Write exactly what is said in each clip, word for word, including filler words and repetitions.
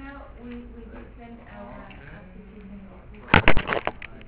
now we, we will send our application officer.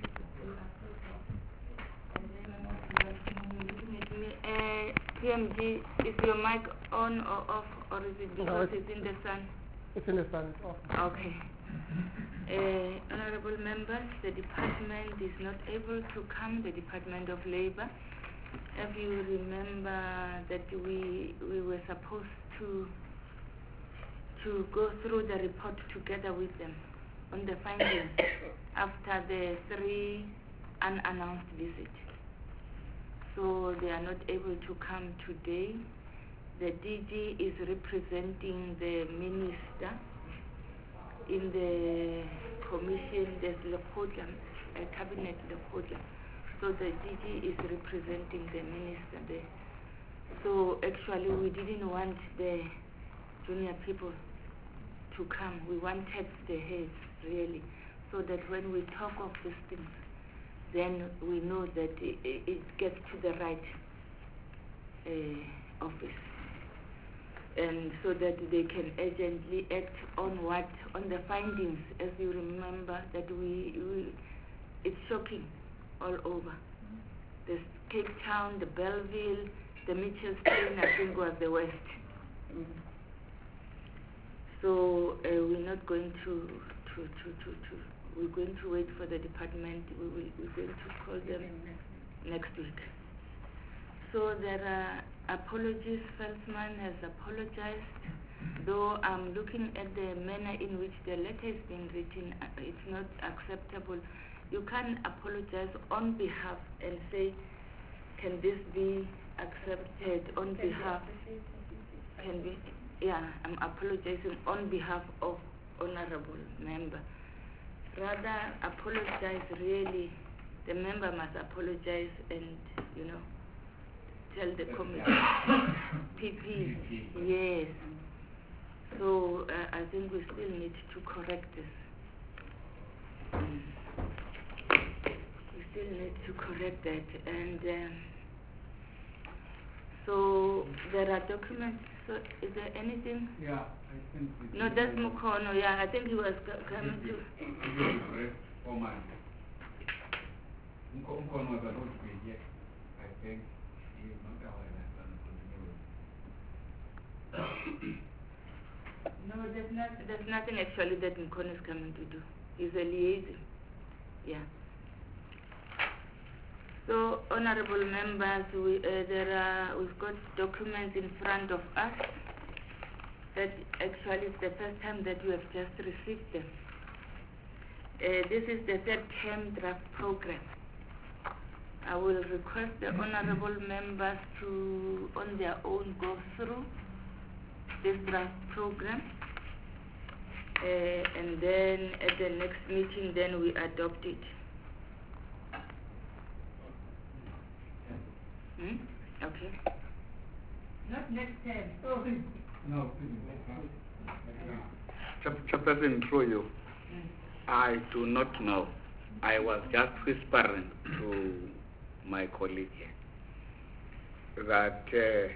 Uh, P M G, is your mic on or off, or is it because no, it's, it's in the sun? It's in the sun, it's off. Okay. Uh, honorable members, the department is not able to come, the Department of Labor. If you remember that we we were supposed to to go through the report together with them on the findings after the three unannounced visits. So they are not able to come today. The D G is representing the minister in the commission. There's Lekgotla, a cabinet Lekgotla. So the D G is representing the minister there. So actually we didn't want the junior people to come. We wanted the heads really, so that when we talk of these things, then we know that it, it gets to the right uh, office, and so that they can urgently act on what, on the findings. As you remember that we, we it's shocking all over. The Cape Town, the Belleville, the Mitchell's Plain, I think was the worst. Mm. So uh, we're not going to, to, to, to, to, we're going to wait for the department. We will, we're going to call them next week. So there are apologies. Felsman has apologized, though I'm looking at the manner in which the letter is being written, uh, it's not acceptable. You can apologize on behalf and say, can this be accepted on can behalf? Can be, yeah, I'm apologizing on behalf of honorable member. Rather, apologize really. The member must apologize and, you know, tell the committee. P P, yes. So uh, I think we still need to correct this. Mm. We still need to correct that. And um, so there are documents. So is there anything? Yeah, I think. No, that's Mukono. Yeah, I think he was coming to. Mukono was allowed to be here. I think he is not aware that continue. No, there's not. There's nothing actually that Mukono is coming to do. He's a liaison. Yeah. So, honorable members, we, uh, there are, we've got documents in front of us that actually is the first time that we have just received them. Uh, this is the third term draft program. I will request the honorable members to, on their own, go through this draft program. Uh, and then at the next meeting, then we adopt it. Hmm? Okay. Not next time. Oh. No. Chairperson, through you, mm. I do not know. I was just whispering to my colleague here that uh,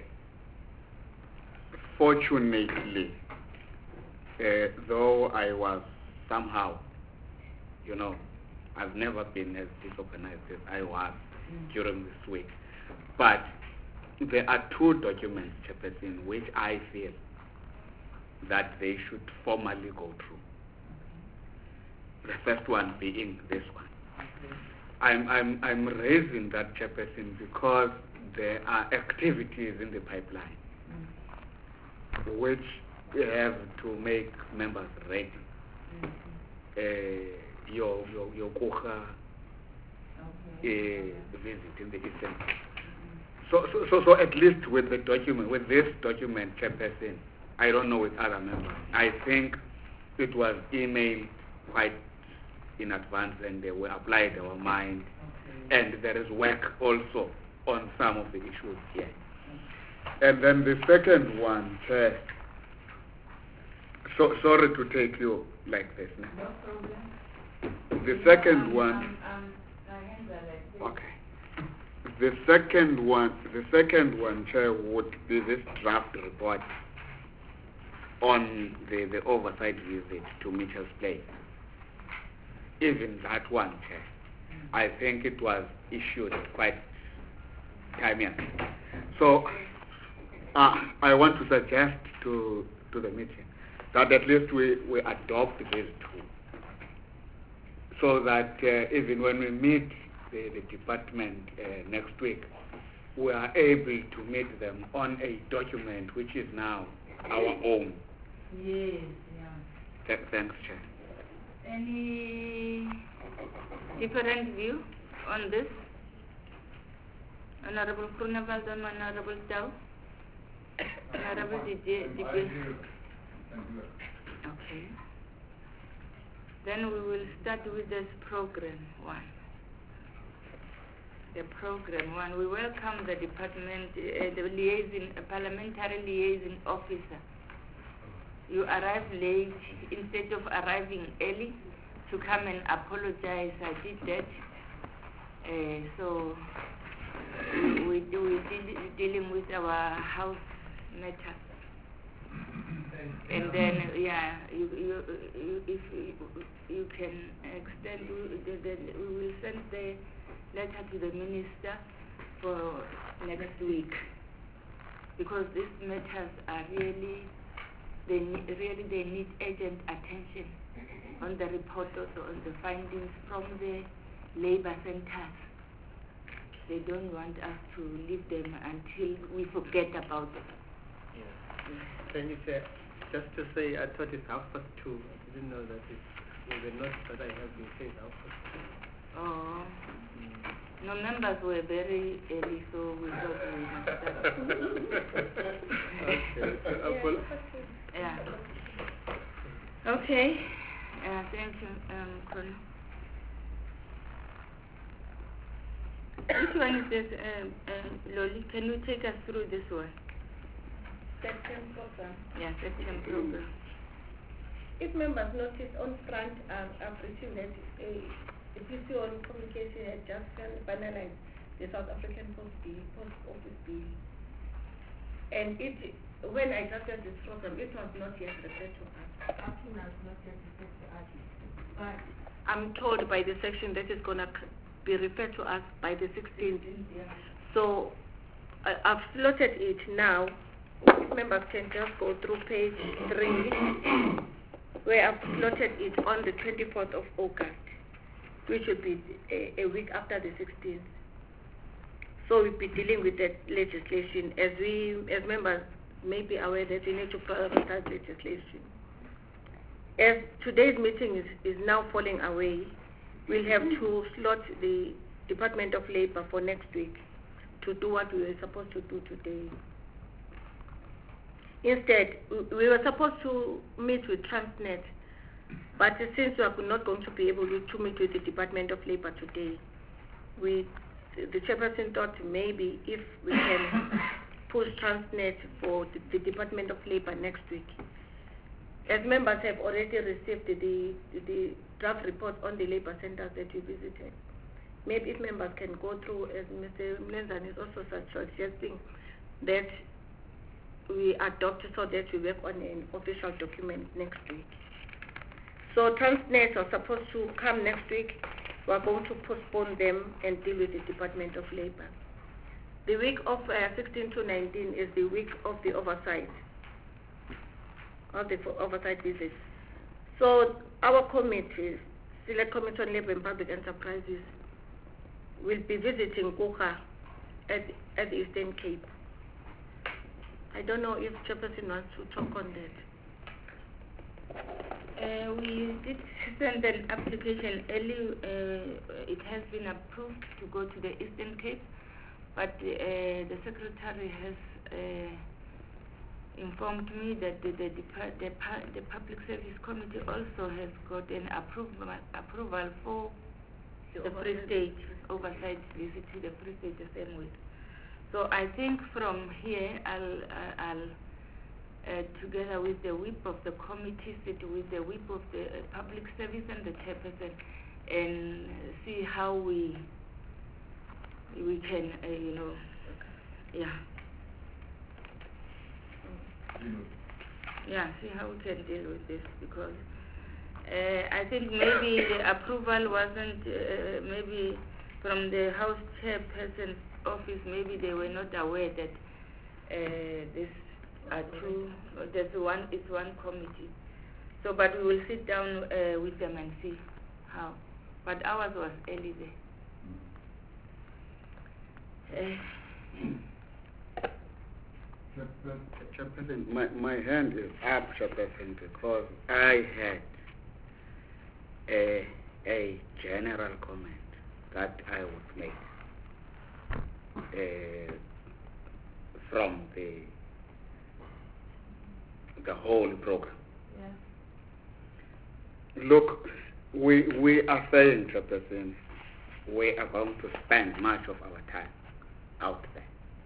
fortunately, uh, though I was somehow, you know, I've never been as disorganized as I was mm. during this week. But there are two documents, Chairperson, which I feel that they should formally go through. Okay. The first one being this one. Okay. I'm, I'm, I'm raising that, Chairperson, because there are activities in the pipeline mm. which have to make members ready. Mm-hmm. Uh, your your your Kocha okay. uh, visit in the Eastern. So, so, so, so at least with the document, with this document, Chairperson, I don't know with other members, I think it was emailed quite in advance and they were applied our mind. Okay. And there is work also on some of the issues here. Okay. And then the second one, Chair, so sorry to take you like this now. No problem. The second um, one. Um, um, okay. The second one, the second one, Chair, would be this draft report on the, the oversight visit to Mitchell's Place. Even that one, Chair, I think it was issued quite timely. So uh, I want to suggest to, to the meeting that at least we, we adopt these two, so that uh, even when we meet the, the department uh, next week, we are able to meet them on a document which is now our own. Yes, yeah. Th thanks, Chair. Any different view on this? Honorable Krunavaldon, Honorable Tau? Honorable I Didi? agree with- I agree with- Okay. Then we will start with this program one. The program one. We welcome the department, uh, the liaison, uh, parliamentary liaison officer. You arrived late instead of arriving early to come and apologize. I did that. Uh, so we we do we deal, dealing with our house matters. And then, yeah, you, you, you, if you, you can extend, then we will send the letter to the minister for next week, because these matters are really, they need, really they need urgent attention on the report, also on the findings from the labor centers. They don't want us to leave them until we forget about it. Yeah. Can you say, just to say, I thought it's half past two. I didn't know that it's, well, the notes that I have been saying half past two. Oh. Mm. No, members were very early, so we thought we must start. Okay. So, uh, well, Yeah. Okay. Uh, thank you, um, Colonel. Which one is this, um, um, Loli? Can you take us through this one? Section program. Yeah, section program. If members notice on front, um, I've received that a, a P C on communication had just finalized the South African Post Bill, Post Office Bill. And it, when I drafted this program, it was not yet referred to us. Up to now, it's not yet referred to us. But I'm told by the section that is going to be referred to us by the sixteenth. yeah. So I, I've slotted it now. If members can just go through page three, where I've slotted it on the twenty-fourth of August, which will be a, a week after the sixteenth. So we'll be dealing with that legislation, as we, as members may be aware that we need to prioritize legislation. As today's meeting is, is now falling away, we'll have to slot the Department of Labor for next week to do what we were supposed to do today. Instead, we were supposed to meet with Transnet, but since we are not going to be able to meet with the Department of Labor today, we, the chairperson thought maybe if we can push Transnet for the, the Department of Labor next week. As members have already received the, the, the draft report on the labor centers that we visited, maybe if members can go through, as Mister Mlenzan is also suggesting, that we adopt so that we work on an official document next week. So Transnet are supposed to come next week. We are going to postpone them and deal with the Department of Labor. The week of uh, sixteen to nineteen is the week of the oversight, of the oversight visits. So our committee, Select Committee on Labor and Public Enterprises, will be visiting Kuka at, at the Eastern Cape. I don't know if Chairperson wants to talk on that. Uh, we did send an application early. Uh, it has been approved to go to the Eastern Cape, but uh, the Secretary has uh, informed me that the, the, the, the Public Service Committee also has got an approval, approval for the, the Free State oversight visit to the Free State the same week. So I think from here, I'll, uh, I'll uh, together with the whip of the committee, sit with the whip of the uh, public service and the chairperson, and see how we we can, uh, you know, yeah. yeah, see how we can deal with this, because uh, I think maybe the approval wasn't, uh, maybe from the House Chairperson's office, maybe they were not aware that uh, this are two, uh, there's one, it's one committee. So, but we will sit down uh, with them and see how. But ours was early there. Uh, Chairperson, my, my hand is up, Chairperson, because I had a, a general comment that I would make uh, from the the whole program. yeah. Look, we we are saying, Chairperson, we are going to spend much of our time out there.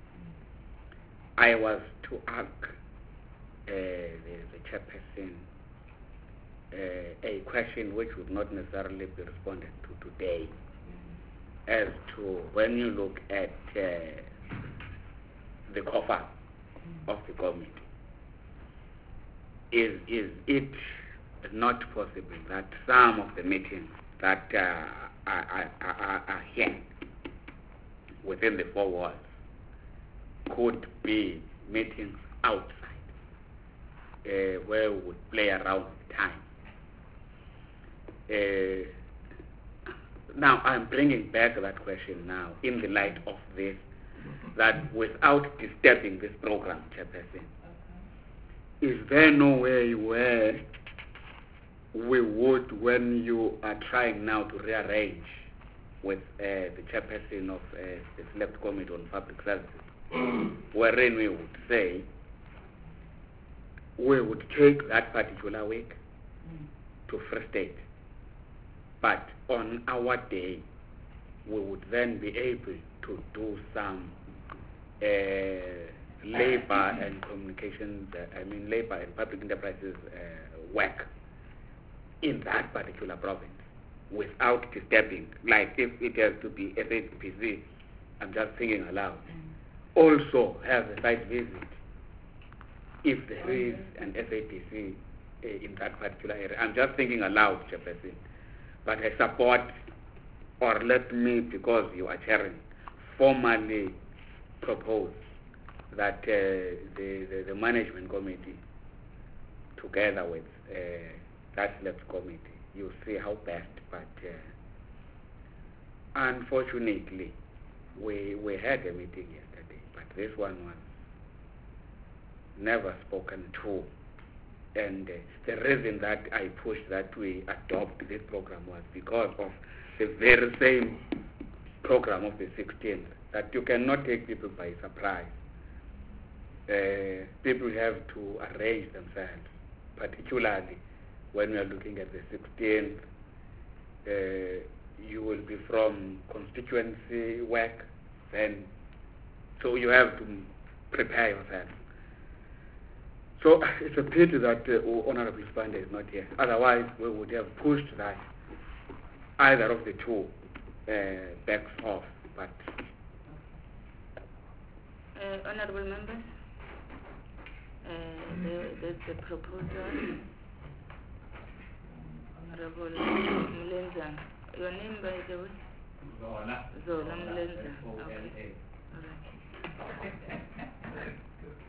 I was to ask uh, the, the chairperson uh, a question which would not necessarily be responded to today, as to when you look at uh, the cover of the committee, is is it not possible that some of the meetings that uh, are, are, are, are here within the four walls could be meetings outside, uh, where we would play around with time. Uh, now, I'm bringing back that question now in the light of this, that without disturbing this program, Chairperson, is there no way where we would, when you are trying now to rearrange with uh, the chairperson of uh, the Select Committee on Public Services, wherein we would say we would take that particular week to Free State, but on our day we would then be able to do some uh, labor and communications, uh, I mean labor and public enterprises uh, work in that particular province without disturbing, like if it has to be F A P C, I'm just thinking aloud, also have a site visit if there is an F A P C uh, in that particular area. I'm just thinking aloud, Chairperson, but I support, or let me, because you are chairing, formally propose that uh, the, the, the management committee, together with uh, that select committee, you see how best, but uh, unfortunately, we, we had a meeting yesterday, but this one was never spoken to. And uh, the reason that I pushed that we adopt this program was because of the very same program of the sixteenth, that you cannot take people by surprise. Uh, people have to arrange themselves, particularly when we are looking at the sixteenth. Uh, you will be from constituency work, then, so you have to prepare yourself. So it's a pity that uh, Honorable Spande is not here. Otherwise, we would have pushed that either of the two uh, backs off. But uh, honorable members, uh, the, the, the proposal, Honorable Mlenza, your name by the way? Zola. Zola Mlenza. Z O L A. Okay. All right.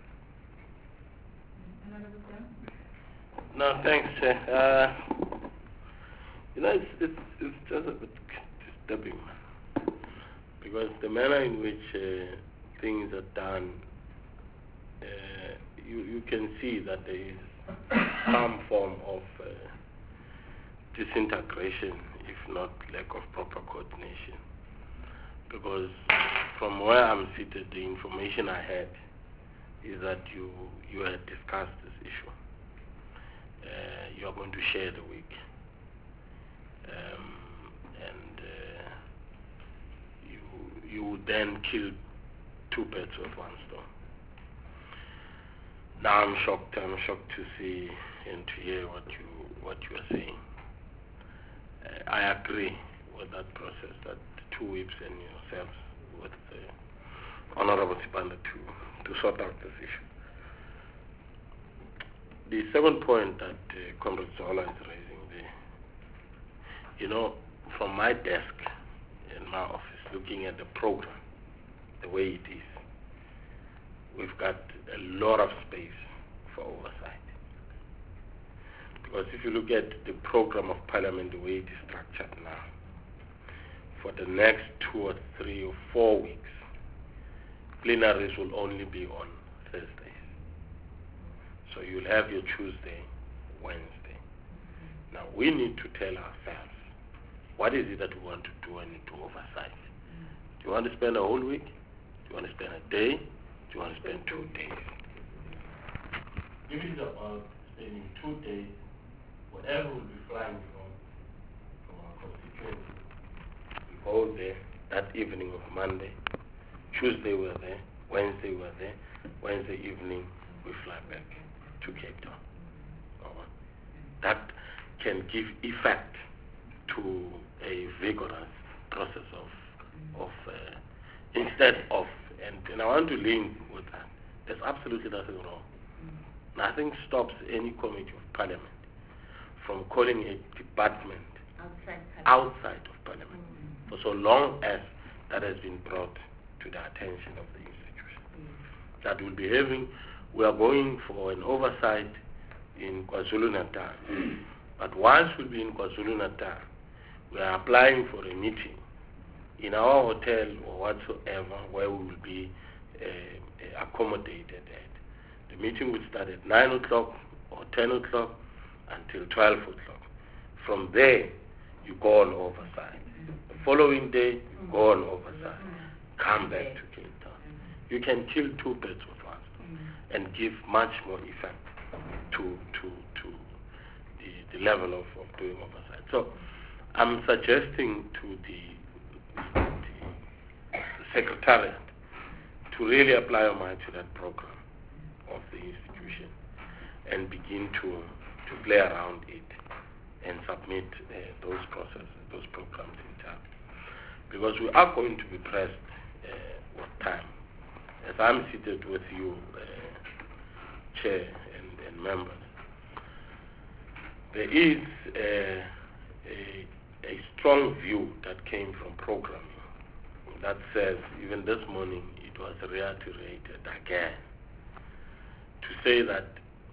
No, thanks, Chair. Uh, you know, it's, it's, it's just a bit disturbing, because the manner in which uh, things are done, uh, you, you can see that there is some form of uh, disintegration, if not lack of proper coordination. Because from where I'm seated, the information I had is that you, you had discussed this issue. Uh, you are going to share the week, um, and uh, you you would then kill two birds with one stone. Now I'm shocked. I'm shocked to see and to hear what you what you are saying. Uh, I agree with that process, that the two whips and yourselves with uh, Honorable Sibanda to to sort out this issue. the second point that uh, Comrade Zola is raising there, you know, from my desk in my office, looking at the program, the way it is, we've got a lot of space for oversight. Because if you look at the program of Parliament, the way it is structured now, for the next two or three or four weeks, plenaries will only be on Thursdays. So you'll have your Tuesday, Wednesday. Now we need to tell ourselves, what is it that we want to do and do oversight? Do you want to spend a whole week? Do you want to spend a day? Do you want to spend two days? If it's about spending two days, whatever will be flying from, from our constituency, we go there that evening of Monday. Tuesday we're there, Wednesday we're there, Wednesday evening we fly back to Cape Town. Uh, that can give effect to a vigorous process of, of uh, instead of, and, and I want to link with that, there's absolutely nothing wrong. Nothing stops any committee of Parliament from calling a department Outside Parliament. outside of Parliament, mm-hmm. for so long as that has been brought to the attention of the institution. Mm-hmm. That will be having, we are going for an oversight in KwaZulu-Natal. Mm-hmm. But once we'll be in KwaZulu-Natal, we are applying for a meeting in our hotel or whatsoever where we will be uh, accommodated at. The meeting will start at nine o'clock or ten o'clock until twelve o'clock. From there, you go on oversight. The following day, you go on oversight. Come back to Cape Town. You can kill two birds with one stone and give much more effect to to to the, the level of, of doing oversight. So I'm suggesting to the, the, the Secretariat to really apply our mind to that program of the institution and begin to, to play around it and submit uh, those processes, those programs in time. Because we are going to be pressed uh, with time. As I'm seated with you, uh, Chair and, and members, there is uh, a, a strong view that came from programming that says, even this morning it was reiterated again, to say that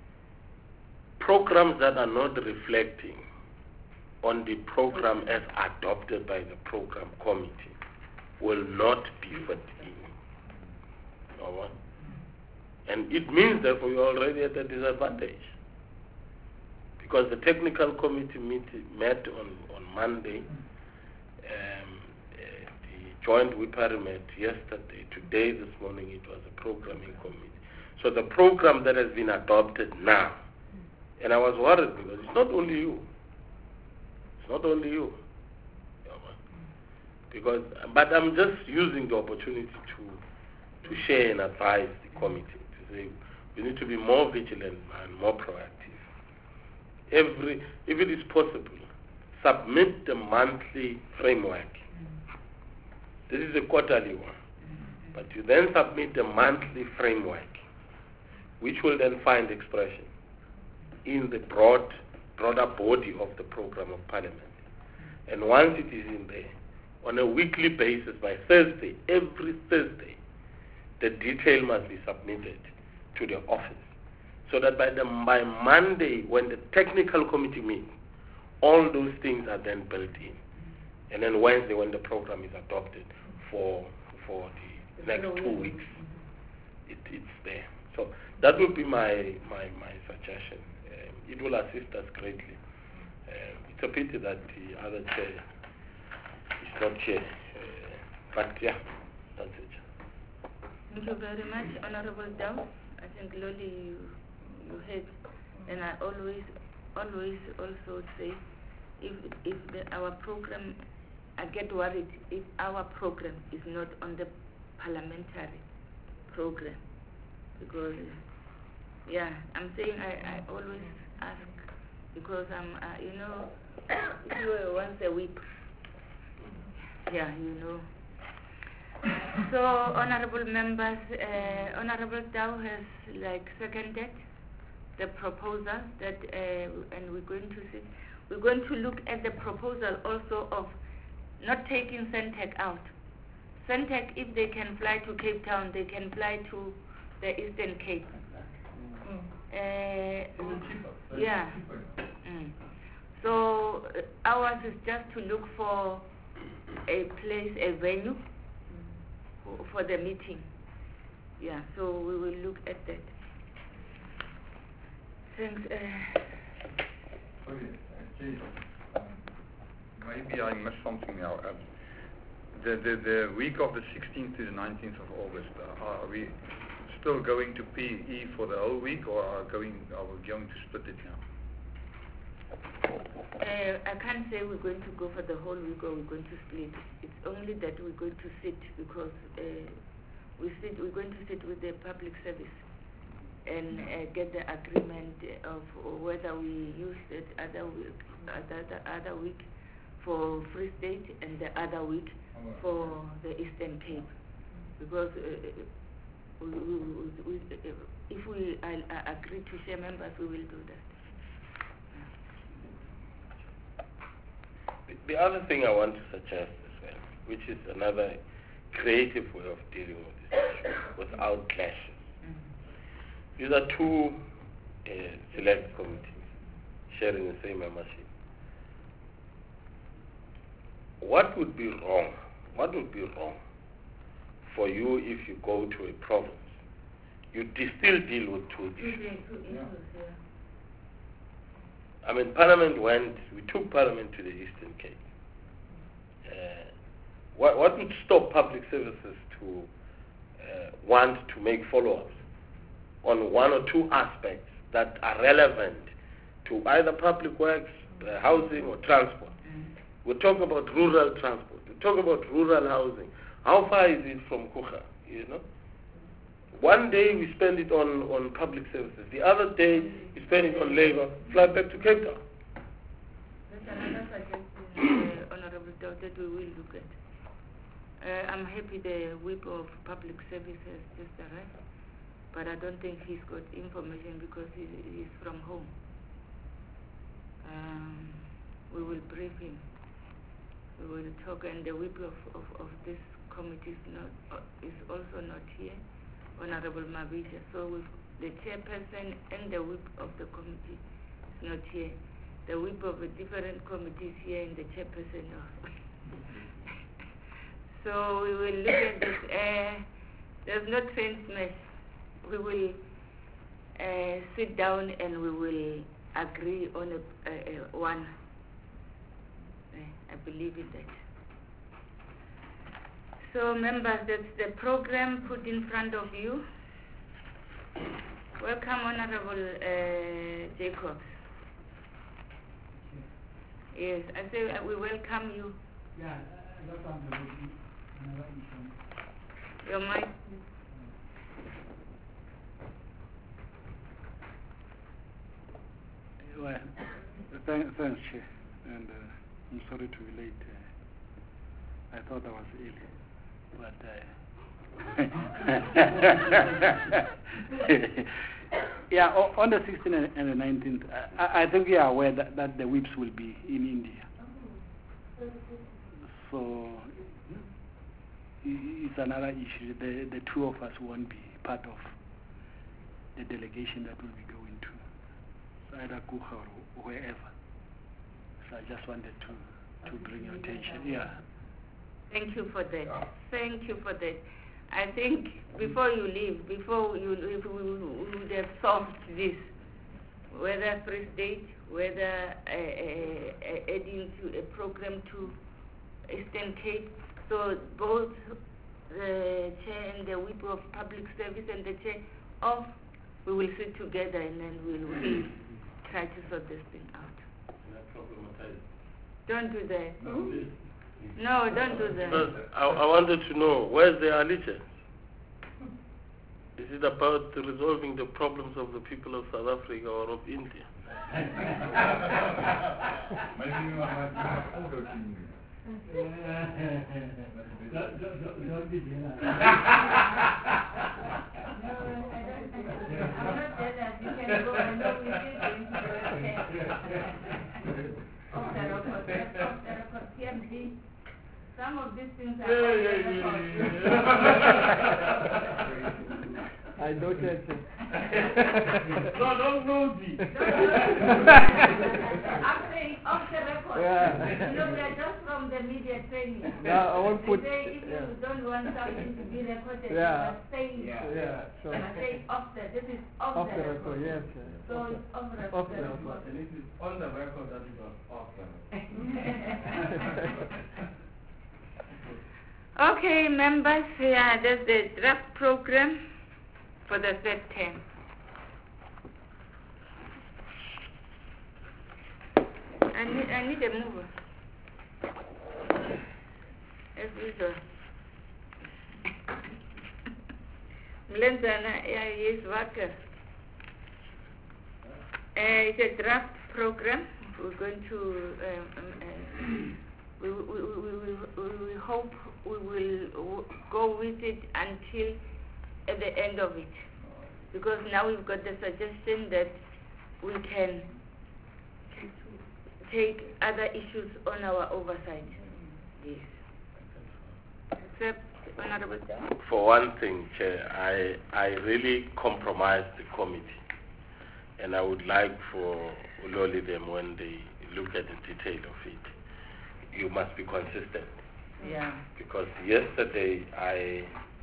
programs that are not reflecting on the program as adopted by the program committee will not be fit in. Number one. And it means therefore you're already at a disadvantage. Because the technical committee meet, met on, on Monday, um, uh, the joint whip met yesterday, today, this morning it was a programming committee. So the program that has been adopted now, and I was worried because it's not only you. It's not only you. Because, but I'm just using the opportunity to, to share and advise the committee to say we need to be more vigilant and more proactive. Every, if it is possible, submit the monthly framework. This is a quarterly one. But you then submit the monthly framework, which will then find expression in the broad, broader body of the program of Parliament. And once it is in there, on a weekly basis, by Thursday, every Thursday, the detail must be submitted to the office. So that by, the, by Monday, when the technical committee meets, all those things are then built in. And then Wednesday, when the program is adopted for, for the next two weeks, it, it's there. So that would be my, my, my suggestion. Um, it will assist us greatly. Um, it's a pity that the other chair is not here. Uh, but yeah, that's it. Thank you very much, Honorable Dow. I think Loli, you, you heard, and I always, always also say, if if the, our program, I get worried if our program is not on the parliamentary program, because yeah, I'm saying I, I always ask because I'm uh, you know if you were once a week, yeah, you know. So, honorable members, uh, Honorable Dow has like seconded the proposal that, uh, and we're going to sit, we're going to look at the proposal also of not taking Centec out. Centec, if they can fly to Cape Town, they can fly to the Eastern Cape. Mm. Uh, Even cheaper. Very yeah. cheaper. Mm. So uh, ours is just to look for a place, a venue for, for the meeting. Yeah, so we will look at that. Thanks. Uh, Sorry, uh, Jay, um, Maybe I missed something now. Um, the, the, the week of the sixteenth to the nineteenth of August, uh, are we still going to P E for the whole week, or are, going, are we going to split it now? Uh, I can't say we're going to go for the whole week or we're going to split. It's only that we're going to sit because uh, we sit, we're going to sit with the public service and uh, get the agreement of whether we use it other week, other, the other week for Free State and the other week for the Eastern Cape. Because uh, we, we, we, we, if we uh, agree to share members, we will do that. The other thing I want to suggest as well, which is another creative way of dealing with this issue without clashes. Mm-hmm. These are two uh, select committees sharing the same membership. What would be wrong? What would be wrong for you if you go to a province? You de- still deal with two issues. Yeah. I mean, Parliament went, we took Parliament to the Eastern Cape. Uh, what, what would stop public services to uh, want to make follow-ups on one or two aspects that are relevant to either public works, uh, housing, or transport? We talk about rural transport. We talk about rural housing. How far is it from Kucha? You know, one day we spend it on, on public services. The other day we spend it on labor. Fly back to Cape Town. That's another suggestion, uh, Honorable Dow, that we will look at. Uh, I'm happy the whip of public service has just arrived, but I don't think he's got information because he, he's from home. Um, we will brief him. We will talk, and the whip of, of, of this committee is, not, uh, is also not here, Honorable Mabisha. So with the chairperson and the whip of the committee is not here. The whip of a different committee is here and the chairperson also. So we will look at this. Uh, there's no train smash. We will uh, sit down and we will agree on a, a, a one. I believe in that. So members, that's the program put in front of you. Welcome, Honorable uh, Jacobs. Yes, I say uh, we welcome you. Yeah, I got something with another issue. Your mic. Well, thanks, thanks, Chair. And uh, I'm sorry to be late. Uh, I thought I was ill, but uh, yeah, on the sixteenth and the nineteenth, I, I think we are aware that, that the whips will be in India. So it's another issue. The the two of us won't be part of the delegation that will be going to either Kucha or wherever. So I just wanted to, to bring your attention. Yeah. Thank you for that. Thank you for that. I think before you leave, before you leave, we would have solved this, whether Free State, whether uh, uh, adding to a program to Eastern Cape. So both the chair and the whip of public service and the chair of, we will sit together and then we will try to sort this thing out. Don't do that. No, No, don't do that. But I, I wanted to know, where's the allegiance? Is it about resolving the problems of the people of South Africa or of India? Maybe you might have to go to India. Don't, don't, don't, don't be jealous. No, I don't think so. I'm not jealous. You can can go. I know we still going to go ahead. Off the record, yes, off the record, P M D. Some of these things are off the record. I noted it. No, don't nosy. I'm saying off the record. Yeah. You know, we are just from the media training. No, I won't put. They say if Yeah. you don't want something to be recorded, Yeah. you must say it. Yeah. Yeah, so. You must say off the, this is off, Off the, the record. record, yes. uh, So off the- it's off the Off the record. record. And it is on the record that it was off the Okay, members, yeah, that's the draft program for the third term. I need, I need a mover. As usual. Mlenzana, yeah, he is wakker. Uh, it's a draft program. We're going to, um, um, uh, we, we, we, we, we, we hope we will w- go with it until at the end of it. Because now we've got the suggestion that we can take other issues on our oversight. Yes. Except, Honorable Chair. For one thing, Chair, I, I really compromised the committee. And I would like for Uloli them, when they look at the detail of it, you must be consistent. Yeah. Because yesterday I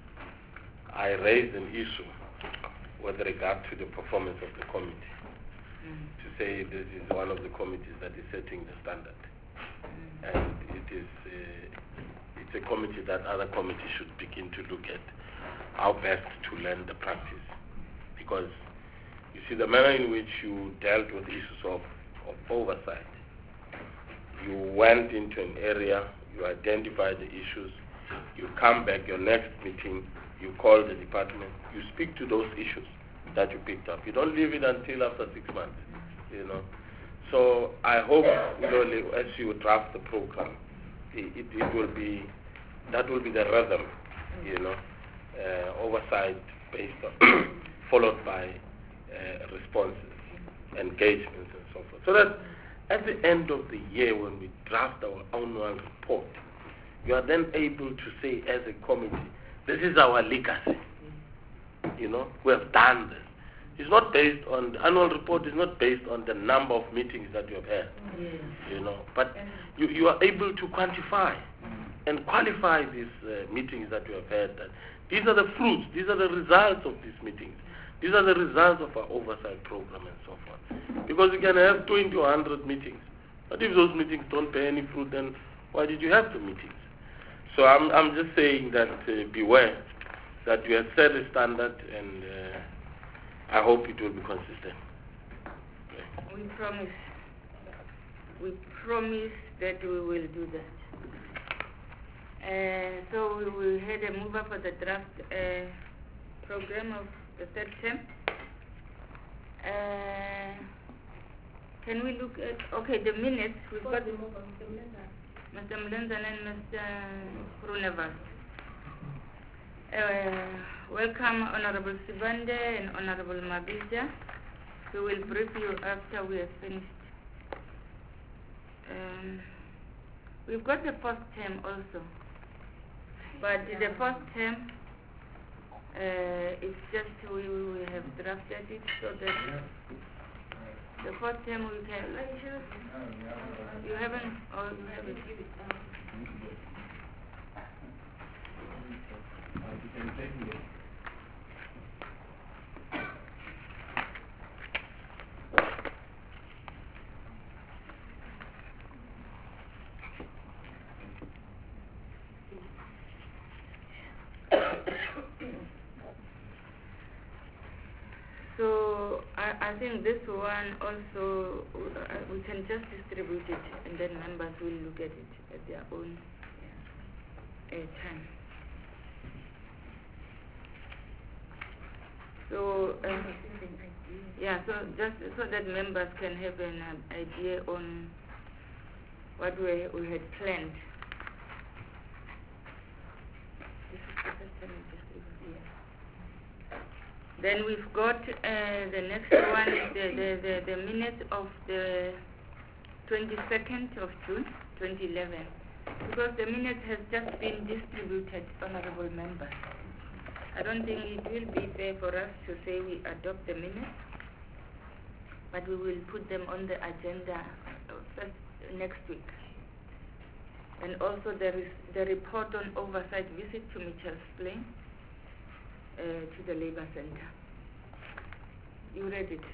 I raised an issue with regard to the performance of the committee. Mm. To say this is one of the committees that is setting the standard. Mm. And it is uh, it's a committee that other committees should begin to look at how best to learn the practice. Because you see, the manner in which you dealt with issues of, of oversight, you went into an area, you identified the issues, you come back, your next meeting, you call the department, you speak to those issues that you picked up. You don't leave it until after six months, you know. So I hope, you know, as you draft the program, it, it, it will be, that will be the rhythm, you know, uh, oversight based on, followed by uh, responses, engagements, and so forth. So that at the end of the year, when we draft our annual report, you are then able to say as a committee, this is our legacy. You know, we have done this. It's not based on, the annual report is not based on the number of meetings that you have had. Yes. You know, but you, you are able to quantify and qualify these uh, meetings that you have had. That these are the fruits, these are the results of these meetings. These are the results of our oversight program and so forth. Because you can have twenty or one hundred meetings. But if those meetings don't bear any fruit, then why did you have the meetings? So I'm, I'm just saying that uh, beware that you have set a standard, and uh, I hope it will be consistent. Okay. We promise. We promise that we will do that. Uh, so we will have a mover for the draft uh, program of the third term. Uh, can we look at, okay, the minutes, we've got Mister Mlenzana and Mister Grunewald. Uh, welcome Honorable Sibande and Honorable Mabija. We will brief you after we have finished. Um, we've got the first term also, but the first term, uh, it's just we, we have drafted it so that the first term we can, you haven't, or you have it? So I, I think this one also, uh, we can just distribute it and then members will look at it at their own uh, time. So, um, yeah, so just so that members can have an uh, idea on what we, we had planned. This is the first time we distribute, yeah. Then we've got uh, the next one is the, the, the, the minutes of the twenty-second of June twenty eleven. Because the minutes has just been distributed, honorable members. I don't think it will be fair for us to say we adopt the minutes, but we will put them on the agenda uh, first, next week. And also there is the report on oversight visit to Mitchell's Plain uh, to the Labour Center. You read it?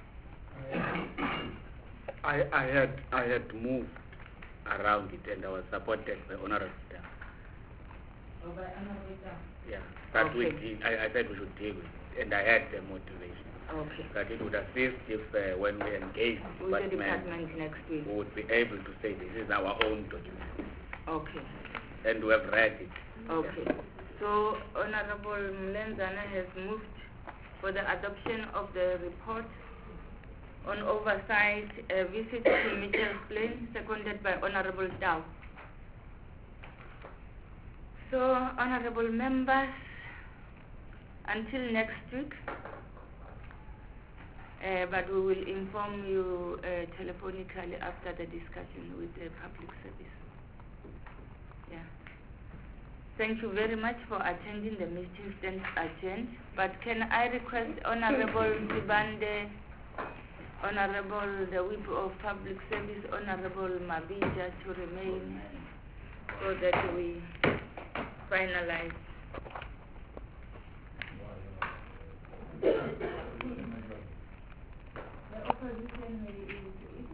I, I had I had moved around it and I was supported by Honorable Dam. Oh, by Honorable Dam. Yeah, but Okay. we did, I, I said we should deal with it, and I had the motivation Okay. that it would assist if uh, when we engage the With the department, department next week. we would be able to say this is our own document, Okay. and we have read it. Okay. So Honorable Mlenzana has moved for the adoption of the report on oversight uh, visit to Mitchell's Plain, seconded by Honorable Dow. So, honorable members, until next week, uh, but we will inform you uh, telephonically after the discussion with the public service. Yeah. Thank you very much for attending the meeting stand adjourned. But can I request Honorable Sibande, Honorable the Whip of Public Service, Honorable Mabija to remain so that we finalize. The opposition will